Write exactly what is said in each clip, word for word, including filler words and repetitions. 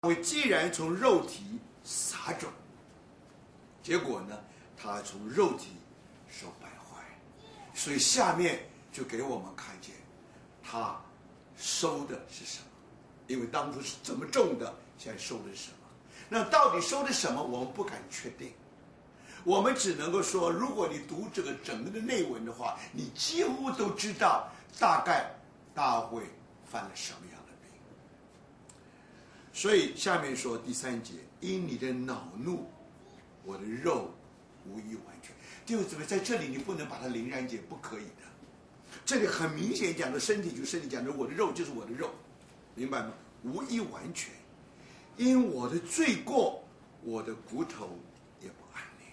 我既然从肉体撒种，结果呢，他从肉体受败坏，所以下面就给我们看见，他收的是什么？因为当初是怎么种的，现在收的是什么？那到底收的什么，我们不敢确定。我们只能够说，如果你读这个整个的内文的话，你几乎都知道大概大卫犯了什么样的病。所以下面说第三节，因你的恼怒，我的肉无一完全。弟兄姊妹，在这里你不能把它凌然解，不可以的。这里很明显讲的身体就身体，讲的我的肉就是我的肉，明白吗？无一完全，因我的罪过，我的骨头也不安宁。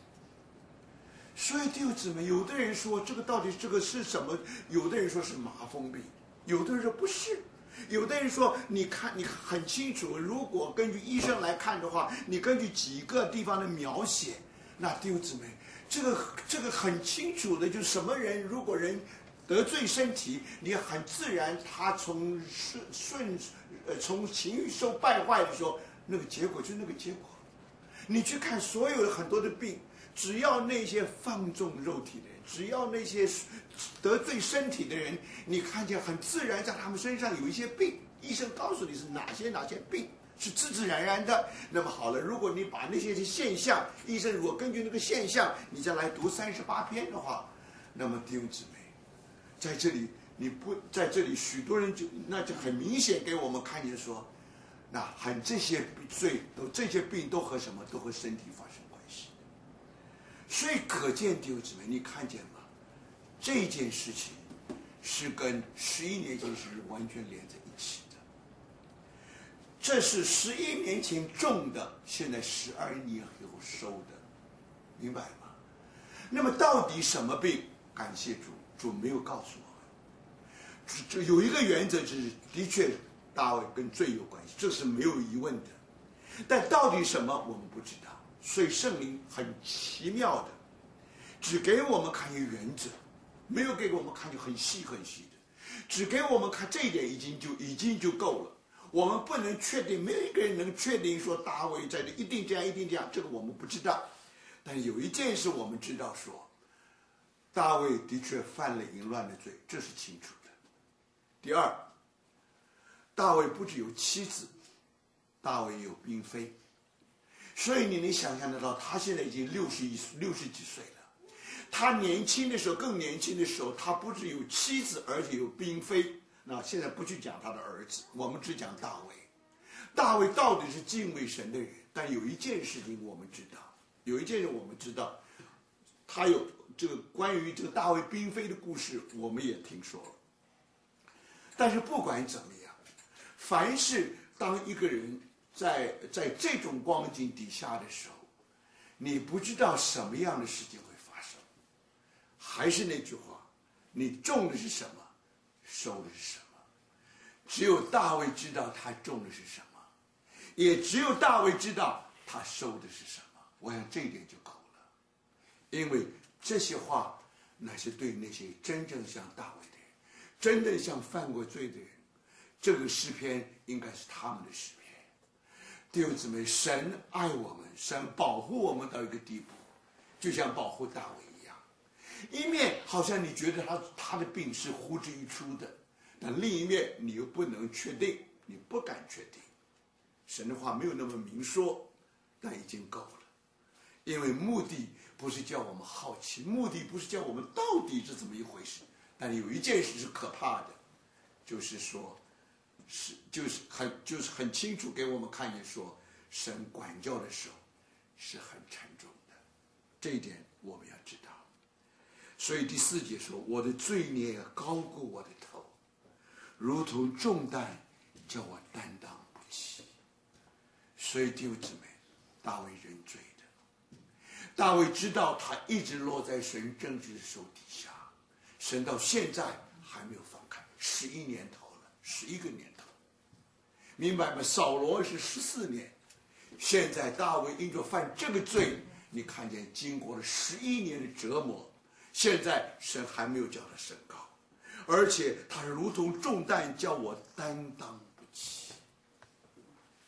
所以弟兄姊妹，有的人说这个到底这个是什么？有的人说是麻风病，有的人说不是。有的人说，你看，你很清楚，如果根据医生来看的话，你根据几个地方的描写，那弟兄姊妹，这个这个很清楚的，就是什么人，如果人得罪身体，你很自然，他从顺顺呃从情欲受败坏的时候，那个结果就那个结果。你去看所有很多的病，只要那些放纵肉体的人，只要那些得罪身体的人，你看见很自然在他们身上有一些病，医生告诉你是哪些哪些病，是自自然然的。那么好了，如果你把那些现象，医生如果根据那个现象，你再来读三十八篇的话，那么弟兄姊妹，在这里你不在这里，许多人就那就很明显给我们看见说，那很这些罪都这些病都和什么都和身体发生关系。所以可见弟兄姊妹，你看见吗？这件事情是跟十一年前是完全连在一起的。这是十一年前种的，现在十二年以后收的，明白吗？那么到底什么病？感谢主，主没有告诉我们。这有一个原则，就是的确大卫跟罪有关系，这是没有疑问的。但到底什么，我们不知道。所以圣灵很奇妙的，只给我们看一个原则。没有给我们看就很细很细的，只给我们看这一点已经就已经就够了。我们不能确定，没有一个人能确定说大卫在这一定这样一定这样，这个我们不知道。但有一件事我们知道说，大卫的确犯了淫乱的罪，这是清楚的。第二，大卫不只有妻子，大卫有嫔妃，所以你能想象得到，他现在已经六十一六十几岁了。他年轻的时候，更年轻的时候，他不只有妻子，而且有嫔妃。那现在不去讲他的儿子，我们只讲大卫。大卫到底是敬畏神的人，但有一件事情我们知道，有一件事我们知道，他有这个关于这个大卫嫔妃的故事，我们也听说了。但是不管怎么样，凡是当一个人在在这种光景底下的时候，你不知道什么样的事情会发生。还是那句话，你种的是什么，收的是什么。只有大卫知道他种的是什么，也只有大卫知道他收的是什么。我想这一点就够了，因为这些话乃是对那些真正像大卫的人，真正像犯过罪的人，这个诗篇应该是他们的诗篇。弟兄姊妹，神爱我们，神保护我们到一个地步，就像保护大卫一样。一面好像你觉得他他的病是呼之欲出的，但另一面你又不能确定，你不敢确定。神的话没有那么明说，但已经够了。因为目的不是叫我们好奇，目的不是叫我们到底是怎么一回事。但有一件事是可怕的，就是说是就是很就是很清楚给我们看见说，神管教的时候是很沉重的，这一点我们要知道。所以第四节说，我的罪孽高过我的头，如同重担叫我担当不起。所以弟兄姊妹，大卫认罪的，大卫知道他一直落在神正直的手底下，神到现在还没有放开，十一年头了，十一个年头，明白吗？扫罗是十四年，现在大卫因着犯这个罪，你看见经过了十一年的折磨，现在神还没有叫他升高，而且他如同重担叫我担当不起。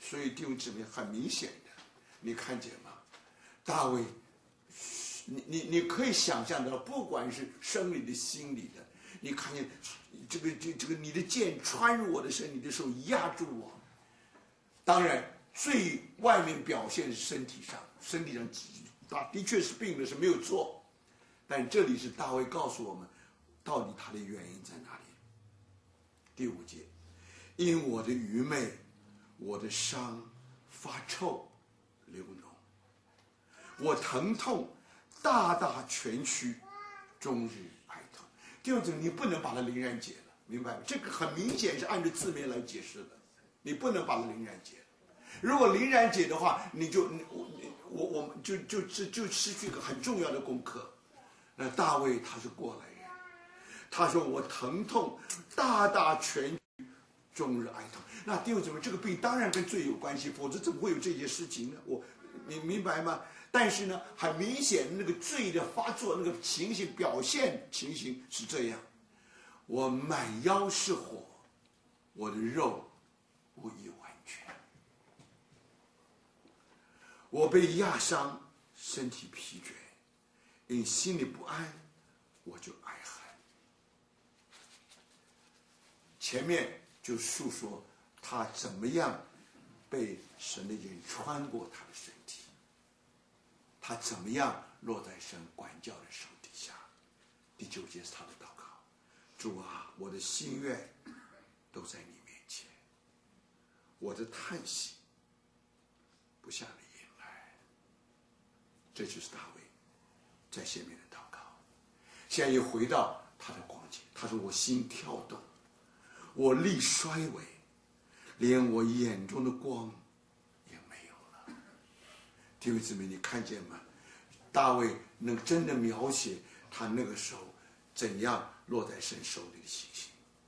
所以弟兄姊妹，很明显的，你看见吗？大卫，你你你可以想象到，不管是生理的、心理的，你看见这个这这个你的剑穿入我的身，你的手压住我。当然，最外面表现是身体上，身体上他的确是病了，是没有错。但这里是大卫告诉我们，到底他的原因在哪里？第五节，因我的愚昧，我的伤发臭流脓，我疼痛大大蜷曲，终日哀痛。弟兄姊妹，你不能把它凌然解了，明白吗？这个很明显是按照字面来解释的，你不能把它凌然解了。如果凌然解的话，你就我我我们就就就就失去一个很重要的功课。那大卫他是过来人，他说我疼痛大大蜷曲，终日哀痛。那弟兄姊妹，这个病当然跟罪有关系，否则怎么会有这些事情呢？我你明白吗？但是呢，很明显那个罪的发作，那个情形表现情形是这样：我满腰是火，我的肉无一完全，我被压伤，身体疲倦，因心里不安，我就哀恨。前面就述说他怎么样被神的眼穿过他的身体，他怎么样落在神管教的手底下。第九节是他的祷告：主啊，我的心愿都在你面前，我的叹息不向你引来。这就是大卫在下面的祷告。现在又回到他的光景，他说我心跳动，我力衰微，连我眼中的光也没有了。弟兄姊妹，你看见吗？大卫能真的描写他那个时候怎样落在神手里的情形。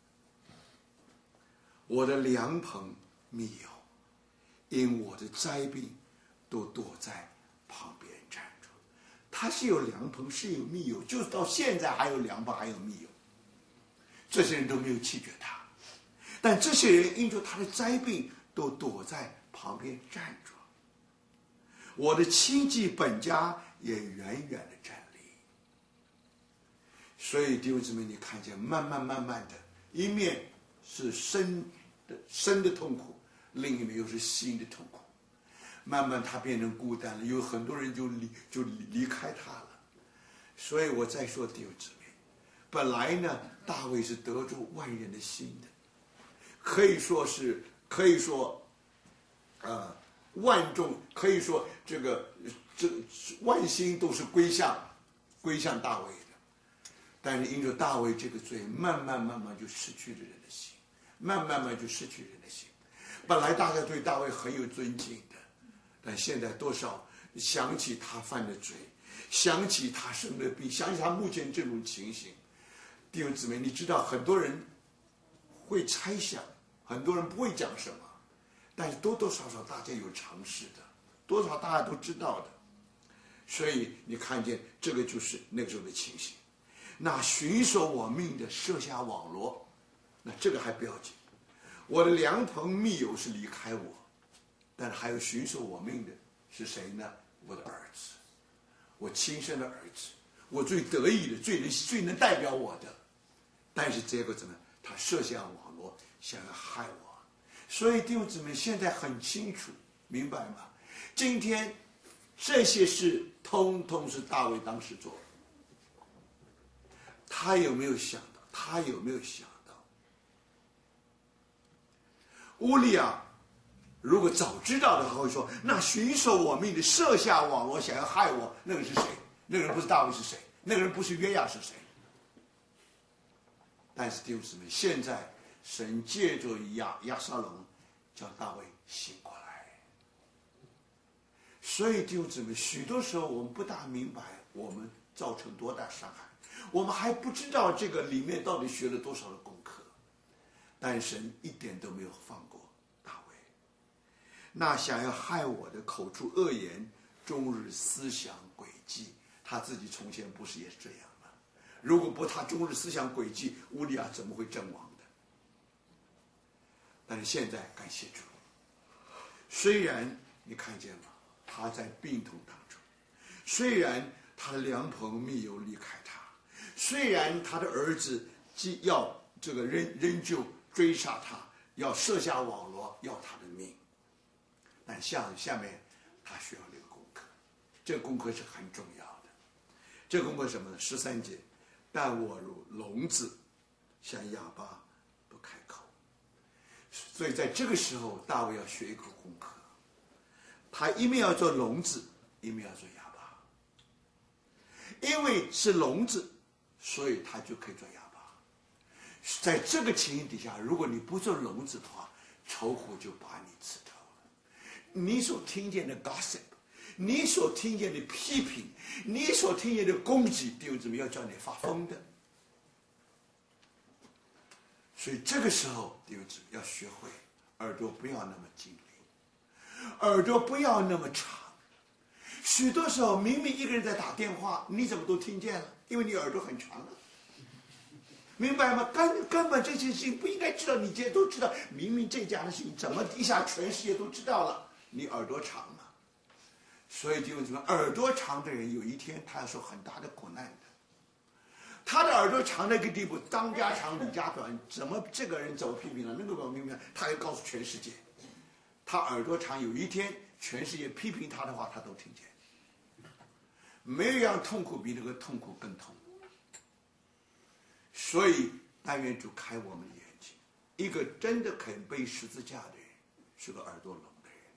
我的良朋密友因我的灾病都躲在旁边站着。他是有良朋，是有密友，就是到现在还有良朋，还有密友。这些人都没有弃绝他，但这些人因着他的灾病都躲在旁边站着。我的亲戚本家也远远的站立。所以弟兄姊妹，你看见慢慢慢慢的，一面是身的身的痛苦，另一面又是心的痛苦。慢慢他变成孤单了，有很多人就离就离开他了。所以我再说弟兄姊妹，本来呢，大卫是得住万人的心的，可以说是可以说，呃，万众可以说这个这万心都是归向归向大卫的。但是因着大卫这个罪，慢慢慢慢就失去了人的心，慢慢慢就失去人的心。本来大家对大卫很有尊敬的，但现在多少想起他犯的罪，想起他生的病，想起他目前这种情形，弟兄姊妹，你知道很多人会猜想，很多人不会讲什么，但是多多少少大家有常识的，多少大家都知道的。所以你看见这个就是那个时候的情形。那寻索我命的设下网罗，那这个还不要紧。我的良朋密友是离开我，但还有寻索我命的是谁呢？我的儿子，我亲生的儿子，我最得意的，最能最能代表我的。但是结果怎么？他设下网罗，想要害我。所以弟兄姊妹，现在很清楚，明白吗？今天这些事通通是大卫当时做的。他有没有想到？他有没有想到？乌利亚如果早知道的话，会说：那寻索我命的设下网罗，想要害我，那个是谁？那个人不是大卫是谁？那个人不是约亚是谁？但是弟兄姊妹，现在神借着亚亚撒龙，叫大卫醒过来。所以弟兄姊妹，许多时候我们不大明白我们造成多大伤害。我们还不知道这个里面到底学了多少的功课，但神一点都没有放过大卫。那想要害我的口出恶言，终日思想诡计，他自己从前不是也是这样吗？如果不他终日思想诡计，乌利亚怎么会阵亡的？但是现在感谢主， 虽然你看见吗？他在病痛当中，虽然他的良朋密友离开他，虽然他的儿子既要这个仍仍旧追杀他，要设下网罗要他的命，但下下面他需要这个功课，这个功课是很重要的。这个功课是什么呢？十三节，但我如聋子，像哑巴不开口。所以在这个时候，大卫要学一个功课，他一面要做聋子，一面要做哑巴。因为是聋子，所以他就可以做哑巴。在这个情形底下，如果你不做聋子的话，仇虎就把你刺透了。你所听见的 gossip， 你所听见的批评，你所听见的攻击，弟兄姊妹要叫你发疯的。所以这个时候，弟兄姊妹要学会耳朵不要那么精灵，耳朵不要那么长。许多时候，明明一个人在打电话，你怎么都听见了？因为你耳朵很长了，明白吗？根根本这些事情不应该知道，你今天都知道。明明这家的事情，怎么一下全世界都知道了？你耳朵长嘛。所以弟兄姊妹，耳朵长的人有一天他要受很大的苦难的。他的耳朵长到一个地步，张家长李家短，怎么这个人怎么批评了，那个怎么批评了，他要告诉全世界。他耳朵长，有一天全世界批评他的话，他都听见。没有一样痛苦比这个痛苦更痛。所以但愿主开我们的眼睛，一个真的肯背十字架的人，是个耳朵聋的人。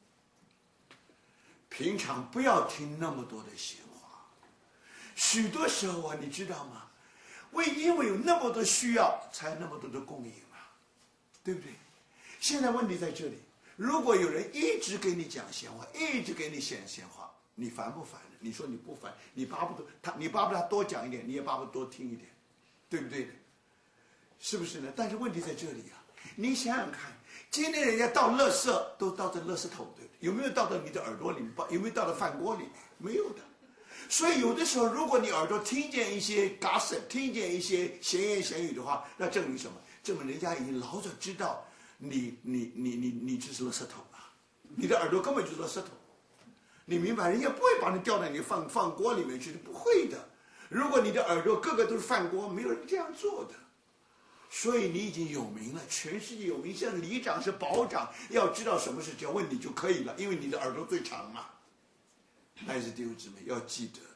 平常不要听那么多的闲话。许多时候啊，你知道吗？为因为有那么多需要，才有那么多的供应啊，对不对？现在问题在这里，如果有人一直给你讲闲话，一直给你讲闲话，你烦不烦？你说你不烦，你巴不得他，你巴不得他多讲一点，你也巴不得多听一点，对不对的？是不是呢？但是问题在这里啊，你想想看，今天人家倒垃圾都倒在垃圾桶，对不对？有没有倒到你的耳朵里面？有没有倒到饭锅里面？没有的。所以有的时候，如果你耳朵听见一些 gossip， 听见一些闲言闲语的话，那证明什么？证明人家已经老早知道你你你你你这是垃圾桶啊，你的耳朵根本就是垃圾桶。你明白？人家不会把你掉在你饭饭锅里面去，不会的。如果你的耳朵个个都是饭锅，没有人这样做的。所以你已经有名了，全世界有名，像里长是保长，要知道什么事只要问你就可以了，因为你的耳朵最长嘛。但是弟兄姊妹要记得，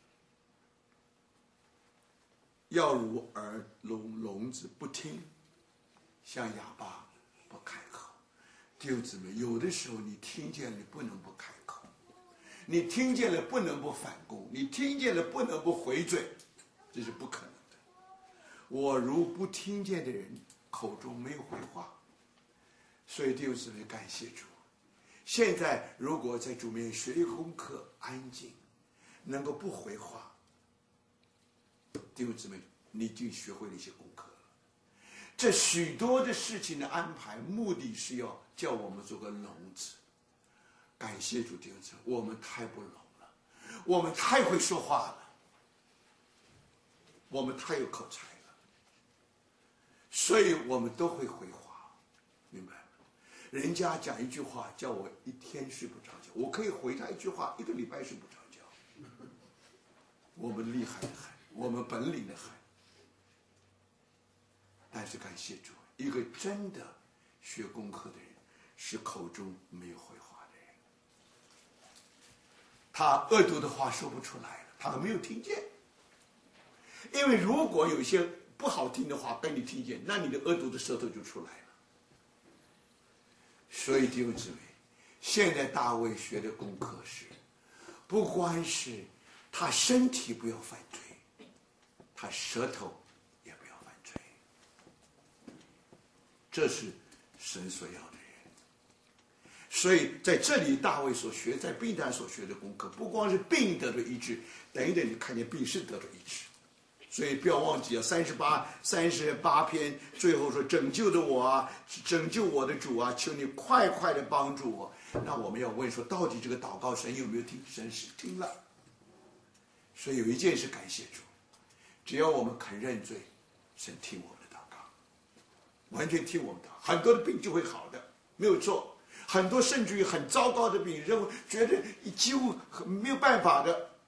要如耳聋聋子不听，像哑巴不开口。弟兄姊妹，有的时候你听见了，你不能不开口。你听见了不能不反攻，你听见了不能不回嘴，这是不可能的。我如不听见的人，口中没有回话。所以弟兄姊妹，感谢主。现在如果在主面学一个功课，安静，能够不回话，弟兄姊妹，你已经学会了一些功课了。这许多的事情的安排，目的是要叫我们做个聋子。感谢主，弟兄姊妹，我们太不聋了，我们太会说话了，我们太有口才了，所以我们都会回话，明白吗？人家讲一句话，叫我一天睡不着觉，我可以回他一句话，一个礼拜睡不着觉。我们厉害的很，我们本领的很。但是感谢主，一个真的学功课的人，是口中没有回话的人。他恶毒的话说不出来了，他没有听见。因为如果有一些不好听的话跟你听见，那你的恶毒的舌头就出来了。所以弟兄姊妹，现在大卫学的功课是，不光是他身体不要犯罪，他舌头也不要犯罪。这是神所要的人。所以在这里大卫所学，在病坛所学的功课，不光是病得了医治，等一等你看见病是得了医治。所以不要忘记啊，三十八三十八篇最后说拯救的我啊，拯救我的主啊，求你快快的帮助我。那我们要问说，到底这个祷告神有没有听？神是听了。所以有一件事感谢主，只要我们肯认罪，神听我们的祷告，完全听我们的祷告，很多的病就会好的，没有错。 很多甚至于很糟糕的病，认为觉得几乎没有办法的，